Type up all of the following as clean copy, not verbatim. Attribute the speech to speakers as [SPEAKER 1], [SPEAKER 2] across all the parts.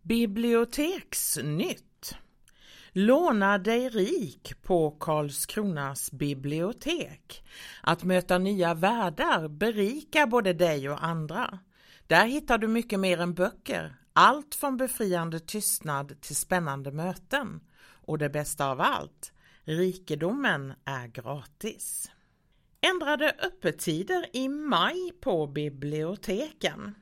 [SPEAKER 1] Biblioteksnytt. Låna dig rik på Karlskronas bibliotek. Att möta nya världar berikar både dig och andra. Där hittar du mycket mer än böcker. Allt från befriande tystnad till spännande möten. Och det bästa av allt, rikedomen är gratis. Ändrade öppettider i maj på biblioteken.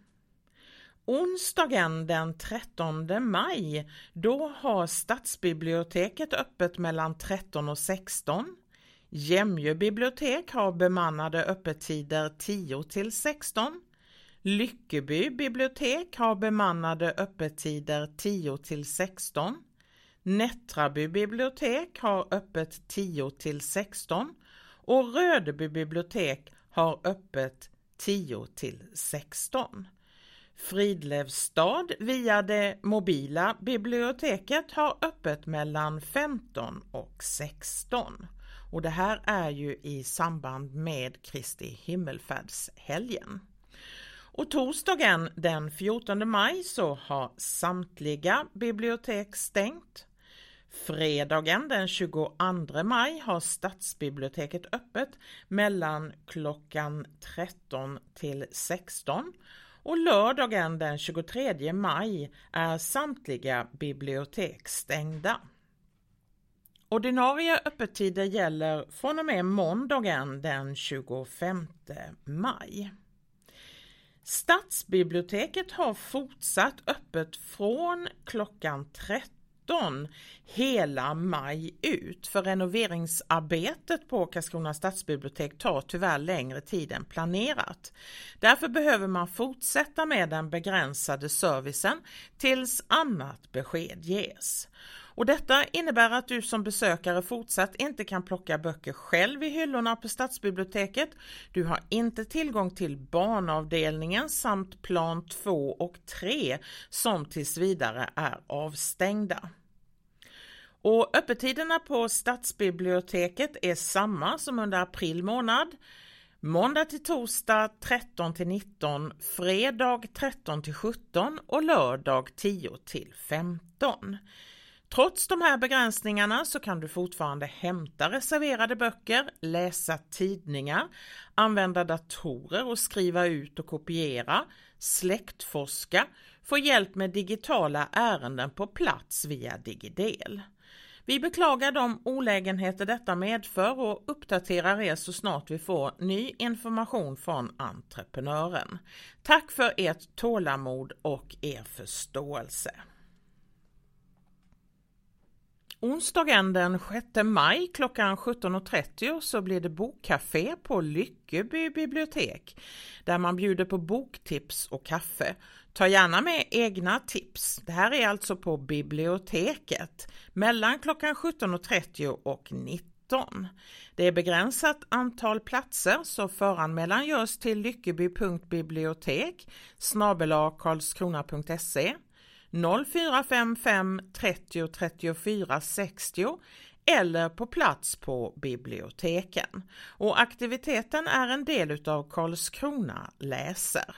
[SPEAKER 1] Onsdagen den 13 maj, då har Stadsbiblioteket öppet mellan 13 och 16. Jämjö bibliotek har bemannade öppettider 10 till 16. Lyckeby bibliotek har bemannade öppettider 10 till 16. Nättraby bibliotek har öppet 10 till 16. Och Rödeby bibliotek har öppet 10 till 16. Fridlevstad via det mobila biblioteket har öppet mellan 15 och 16. Och det här är ju i samband med Kristi himmelfärdshelgen. Och torsdagen den 14 maj så har samtliga bibliotek stängt. Fredagen den 22 maj har Stadsbiblioteket öppet mellan klockan 13 till 16. Och lördagen den 23 maj är samtliga bibliotek stängda. Ordinarie öppettider gäller från och med måndagen den 25 maj. Stadsbiblioteket har fortsatt öppet från klockan 13 hela maj ut, för renoveringsarbetet på Karlskrona stadsbibliotek tar tyvärr längre tid än planerat. Därför behöver man fortsätta med den begränsade servicen tills annat besked ges. Och detta innebär att du som besökare fortsatt inte kan plocka böcker själv i hyllorna på stadsbiblioteket. Du har inte tillgång till barnavdelningen samt plan 2 och 3 som tills vidare är avstängda. Och öppettiderna på stadsbiblioteket är samma som under april månad. Måndag till torsdag 13 till 19, fredag 13 till 17 och lördag 10 till 15. Trots de här begränsningarna så kan du fortfarande hämta reserverade böcker, läsa tidningar, använda datorer och skriva ut och kopiera, släktforska, få hjälp med digitala ärenden på plats via Digidel. Vi beklagar de olägenheter detta medför och uppdaterar er så snart vi får ny information från entreprenören. Tack för ert tålamod och er förståelse. Onsdagen den 6 maj klockan 17.30 så blir det bokcafé på Lyckeby bibliotek där man bjuder på boktips och kaffe. Ta gärna med egna tips. Det här är alltså på biblioteket mellan klockan 17.30 och 19. Det är begränsat antal platser så föranmälan görs till lyckeby.bibliotek@karlskrona.se 0455 30 34 60 eller på plats på biblioteken. Och aktiviteten är en del av Karlskrona läser.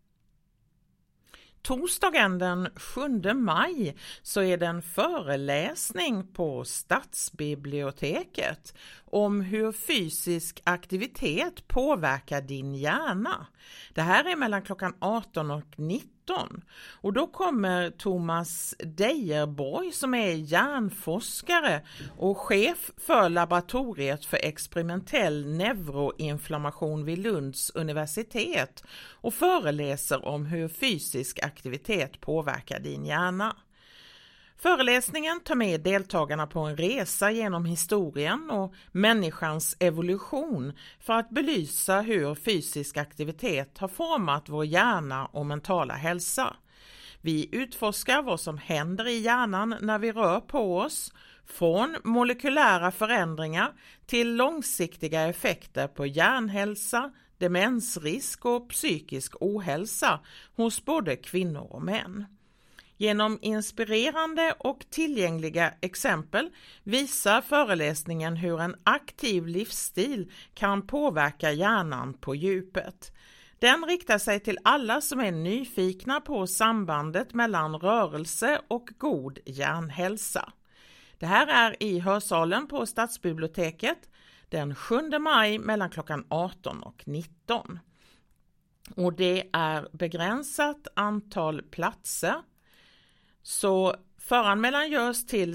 [SPEAKER 1] Torsdagen den 7 maj så är det en föreläsning på Stadsbiblioteket om hur fysisk aktivitet påverkar din hjärna. Det här är mellan klockan 18 och 19. Och då kommer Thomas Dejerborg som är hjärnforskare och chef för laboratoriet för experimentell neuroinflammation vid Lunds universitet och föreläser om hur fysisk aktivitet påverkar din hjärna. Föreläsningen tar med deltagarna på en resa genom historien och människans evolution för att belysa hur fysisk aktivitet har format vår hjärna och mentala hälsa. Vi utforskar vad som händer i hjärnan när vi rör på oss, från molekylära förändringar till långsiktiga effekter på hjärnhälsa, demensrisk och psykisk ohälsa hos både kvinnor och män. Genom inspirerande och tillgängliga exempel visar föreläsningen hur en aktiv livsstil kan påverka hjärnan på djupet. Den riktar sig till alla som är nyfikna på sambandet mellan rörelse och god hjärnhälsa. Det här är i hörsalen på Stadsbiblioteket den 7 maj mellan klockan 18 och 19. Och det är begränsat antal platser. Så föranmälan görs till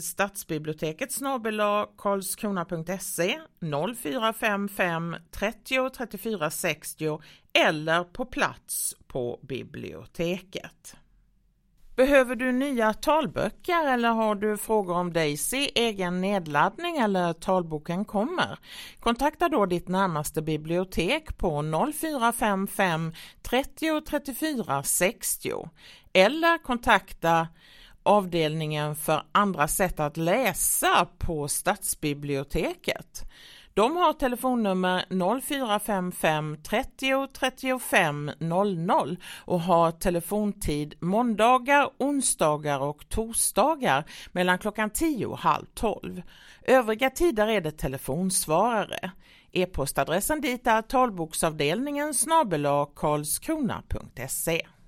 [SPEAKER 1] stadsbiblioteket@karlskrona.se 0455 30 34 60 eller på plats på biblioteket. Behöver du nya talböcker eller har du frågor om Daisy, egen nedladdning eller talboken kommer? Kontakta då ditt närmaste bibliotek på 0455 30 34 60 eller kontakta avdelningen för andra sätt att läsa på Stadsbiblioteket. De har telefonnummer 0455 30 35 00 och har telefontid måndagar, onsdagar och torsdagar mellan klockan 10 och halv 12. Övriga tider är det telefonsvarare. E-postadressen dit är talboksavdelningen @karlskrona.se.